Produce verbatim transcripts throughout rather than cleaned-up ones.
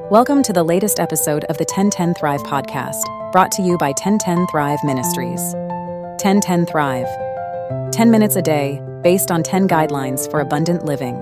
Welcome to the latest episode of the ten ten Thrive podcast, brought to you by ten ten Thrive Ministries. ten ten Thrive. ten minutes a day, based on ten guidelines for abundant living.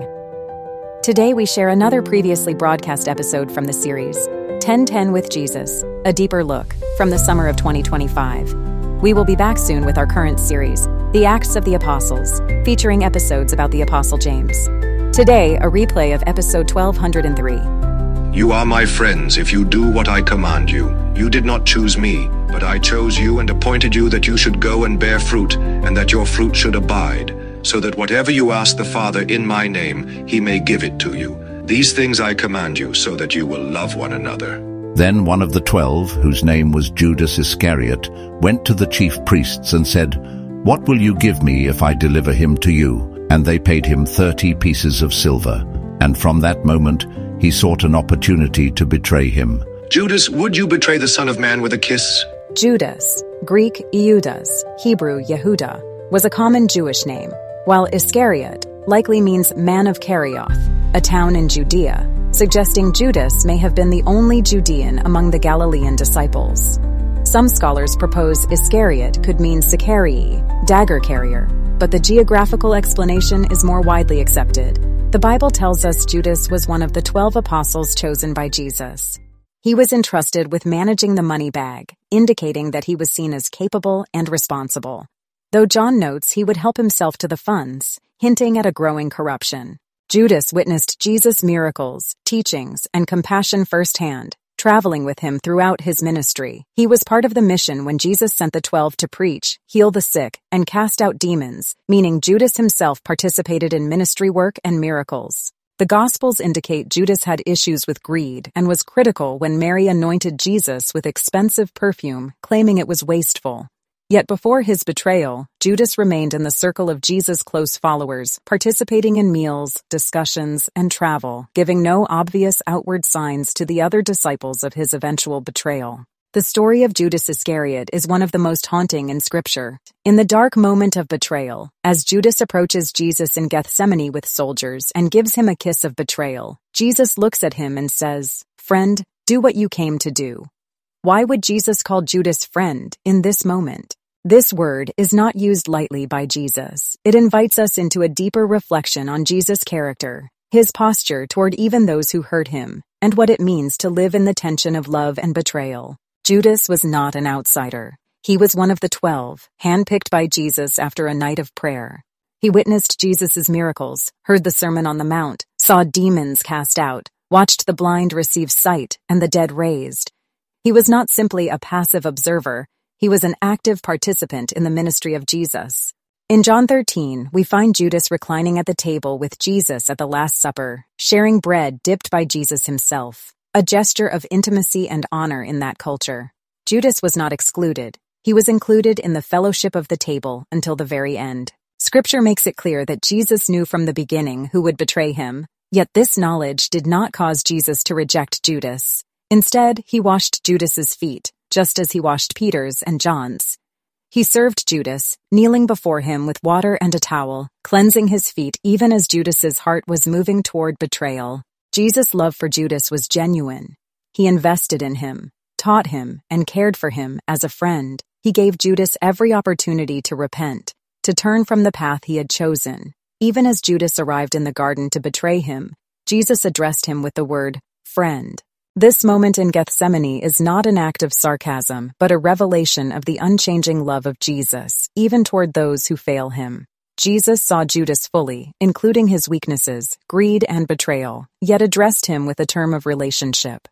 Today we share another previously broadcast episode from the series, ten ten with Jesus, a deeper look, from the summer of twenty twenty-five. We will be back soon with our current series, The Acts of the Apostles, featuring episodes about the Apostle James. Today, a replay of episode twelve oh three. You are my friends if you do what I command you. You did not choose me, but I chose you and appointed you that you should go and bear fruit, and that your fruit should abide, so that whatever you ask the Father in my name, he may give it to you. These things I command you, so that you will love one another. Then one of the twelve, whose name was Judas Iscariot, went to the chief priests and said, "What will you give me if I deliver him to you?" And they paid him thirty pieces of silver. And from that moment, he sought an opportunity to betray him. Judas, would you betray the Son of Man with a kiss? Judas, Greek Iudas, Hebrew Yehuda, was a common Jewish name, while Iscariot likely means man of Kerioth, a town in Judea, suggesting Judas may have been the only Judean among the Galilean disciples. Some scholars propose Iscariot could mean Sicarii, dagger carrier, but the geographical explanation is more widely accepted. The Bible tells us Judas was one of the twelve apostles chosen by Jesus. He was entrusted with managing the money bag, indicating that he was seen as capable and responsible. Though John notes he would help himself to the funds, hinting at a growing corruption. Judas witnessed Jesus' miracles, teachings, and compassion firsthand, traveling with him throughout his ministry. He was part of the mission when Jesus sent the twelve to preach, heal the sick, and cast out demons, meaning Judas himself participated in ministry work and miracles. The Gospels indicate Judas had issues with greed and was critical when Mary anointed Jesus with expensive perfume, claiming it was wasteful. Yet before his betrayal, Judas remained in the circle of Jesus' close followers, participating in meals, discussions, and travel, giving no obvious outward signs to the other disciples of his eventual betrayal. The story of Judas Iscariot is one of the most haunting in Scripture. In the dark moment of betrayal, as Judas approaches Jesus in Gethsemane with soldiers and gives him a kiss of betrayal, Jesus looks at him and says, "Friend, do what you came to do." Why would Jesus call Judas friend in this moment? This word is not used lightly by Jesus. It invites us into a deeper reflection on Jesus' character, his posture toward even those who hurt him, and what it means to live in the tension of love and betrayal. Judas was not an outsider. He was one of the twelve, handpicked by Jesus after a night of prayer. He witnessed Jesus' miracles, heard the Sermon on the Mount, saw demons cast out, watched the blind receive sight and the dead raised. He was not simply a passive observer. He was an active participant in the ministry of Jesus. In John thirteen, we find Judas reclining at the table with Jesus at the Last Supper, sharing bread dipped by Jesus himself, a gesture of intimacy and honor in that culture. Judas was not excluded. He was included in the fellowship of the table until the very end. Scripture makes it clear that Jesus knew from the beginning who would betray him, yet this knowledge did not cause Jesus to reject Judas. Instead, he washed Judas's feet, just as he washed Peter's and John's. He served Judas, kneeling before him with water and a towel, cleansing his feet even as Judas's heart was moving toward betrayal. Jesus' love for Judas was genuine. He invested in him, taught him, and cared for him as a friend. He gave Judas every opportunity to repent, to turn from the path he had chosen. Even as Judas arrived in the garden to betray him, Jesus addressed him with the word, "friend." This moment in Gethsemane is not an act of sarcasm, but a revelation of the unchanging love of Jesus, even toward those who fail him. Jesus saw Judas fully, including his weaknesses, greed, and betrayal, yet addressed him with a term of relationship.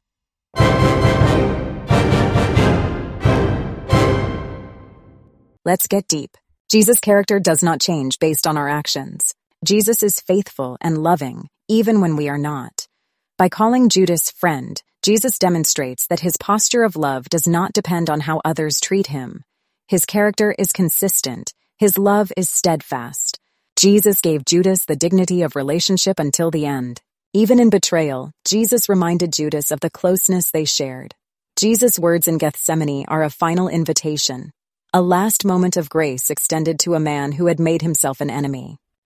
Let's get deep. Jesus' character does not change based on our actions. Jesus is faithful and loving, even when we are not. By calling Judas friend, Jesus demonstrates that his posture of love does not depend on how others treat him. His character is consistent. His love is steadfast. Jesus gave Judas the dignity of relationship until the end. Even in betrayal, Jesus reminded Judas of the closeness they shared. Jesus' words in Gethsemane are a final invitation, a last moment of grace extended to a man who had made himself an enemy.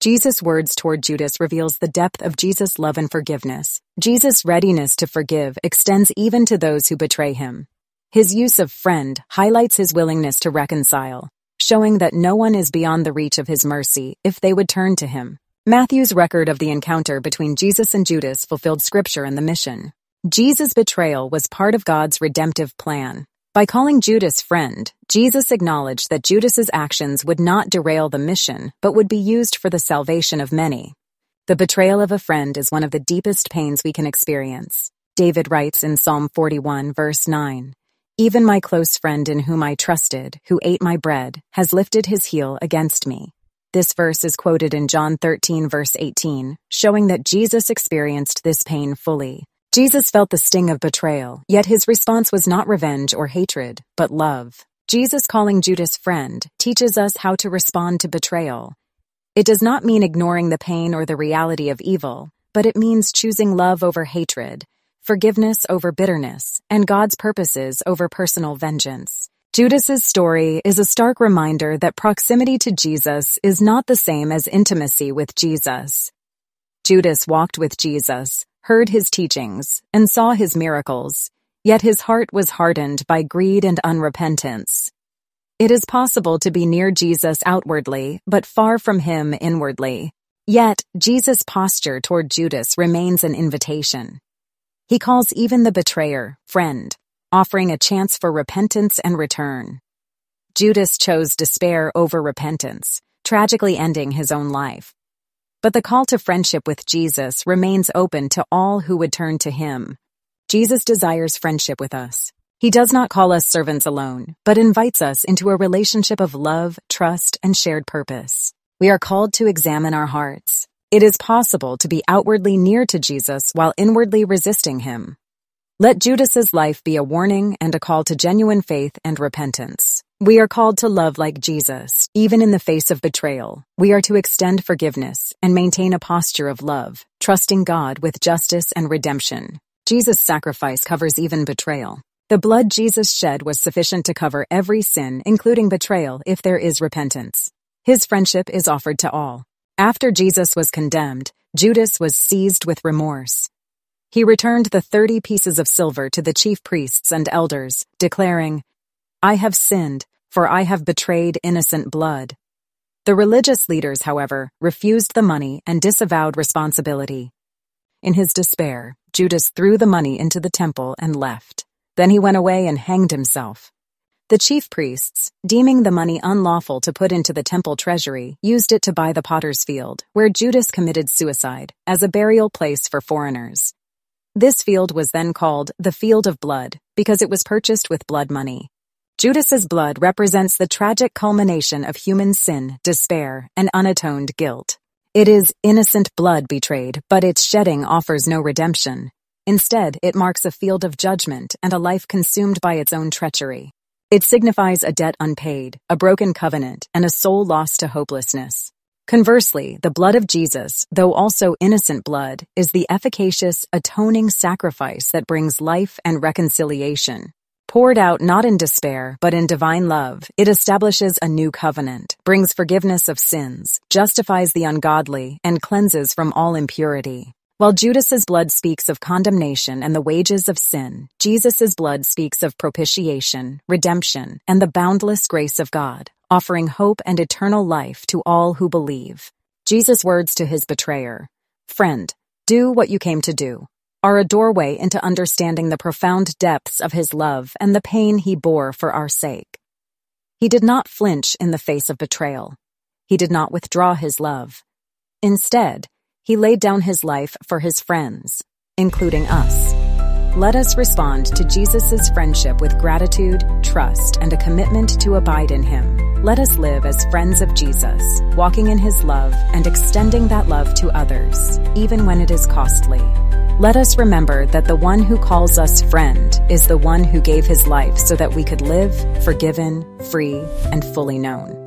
Jesus' words toward Judas reveals the depth of Jesus' love and forgiveness. Jesus' readiness to forgive extends even to those who betray him. His use of friend highlights his willingness to reconcile, showing that no one is beyond the reach of his mercy if they would turn to him. Matthew's record of the encounter between Jesus and Judas fulfilled Scripture and the mission. Jesus' betrayal was part of God's redemptive plan. By calling Judas friend, Jesus acknowledged that Judas's actions would not derail the mission, but would be used for the salvation of many. The betrayal of a friend is one of the deepest pains we can experience. David writes in Psalm forty-one, verse nine, "Even my close friend in whom I trusted, who ate my bread, has lifted his heel against me." This verse is quoted in John thirteen, verse eighteen, showing that Jesus experienced this pain fully. Jesus felt the sting of betrayal, yet his response was not revenge or hatred, but love. Jesus calling Judas friend teaches us how to respond to betrayal. It does not mean ignoring the pain or the reality of evil, but it means choosing love over hatred, forgiveness over bitterness, and God's purposes over personal vengeance. Judas's story is a stark reminder that proximity to Jesus is not the same as intimacy with Jesus. Judas walked with Jesus, heard his teachings, and saw his miracles, yet his heart was hardened by greed and unrepentance. It is possible to be near Jesus outwardly, but far from him inwardly. Yet, Jesus' posture toward Judas remains an invitation. He calls even the betrayer friend, offering a chance for repentance and return. Judas chose despair over repentance, tragically ending his own life. But the call to friendship with Jesus remains open to all who would turn to him. Jesus desires friendship with us. He does not call us servants alone, but invites us into a relationship of love, trust, and shared purpose. We are called to examine our hearts. It is possible to be outwardly near to Jesus while inwardly resisting him. Let Judas's life be a warning and a call to genuine faith and repentance. We are called to love like Jesus, even in the face of betrayal. We are to extend forgiveness and maintain a posture of love, trusting God with justice and redemption. Jesus' sacrifice covers even betrayal. The blood Jesus shed was sufficient to cover every sin, including betrayal, if there is repentance. His friendship is offered to all. After Jesus was condemned, Judas was seized with remorse. He returned the thirty pieces of silver to the chief priests and elders, declaring, "I have sinned, for I have betrayed innocent blood." The religious leaders, however, refused the money and disavowed responsibility. In his despair, Judas threw the money into the temple and left. Then he went away and hanged himself. The chief priests, deeming the money unlawful to put into the temple treasury, used it to buy the potter's field, where Judas committed suicide, as a burial place for foreigners. This field was then called the Field of Blood, because it was purchased with blood money. Judas's blood represents the tragic culmination of human sin, despair, and unatoned guilt. It is innocent blood betrayed, but its shedding offers no redemption. Instead, it marks a field of judgment and a life consumed by its own treachery. It signifies a debt unpaid, a broken covenant, and a soul lost to hopelessness. Conversely, the blood of Jesus, though also innocent blood, is the efficacious, atoning sacrifice that brings life and reconciliation. Poured out not in despair, but in divine love, it establishes a new covenant, brings forgiveness of sins, justifies the ungodly, and cleanses from all impurity. While Judas's blood speaks of condemnation and the wages of sin, Jesus's blood speaks of propitiation, redemption, and the boundless grace of God, offering hope and eternal life to all who believe. Jesus' words to his betrayer, "Friend, do what you came to do," are a doorway into understanding the profound depths of his love and the pain he bore for our sake. He did not flinch in the face of betrayal. He did not withdraw his love. Instead, he laid down his life for his friends, including us. Let us respond to Jesus' friendship with gratitude, trust, and a commitment to abide in him. Let us live as friends of Jesus, walking in his love and extending that love to others, even when it is costly. Let us remember that the one who calls us friend is the one who gave his life so that we could live forgiven, free, and fully known.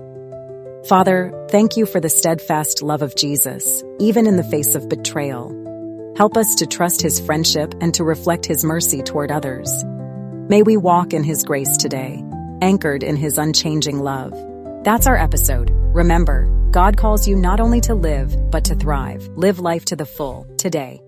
Father, thank you for the steadfast love of Jesus, even in the face of betrayal. Help us to trust his friendship and to reflect his mercy toward others. May we walk in his grace today, anchored in his unchanging love. That's our episode. Remember, God calls you not only to live, but to thrive. Live life to the full, today.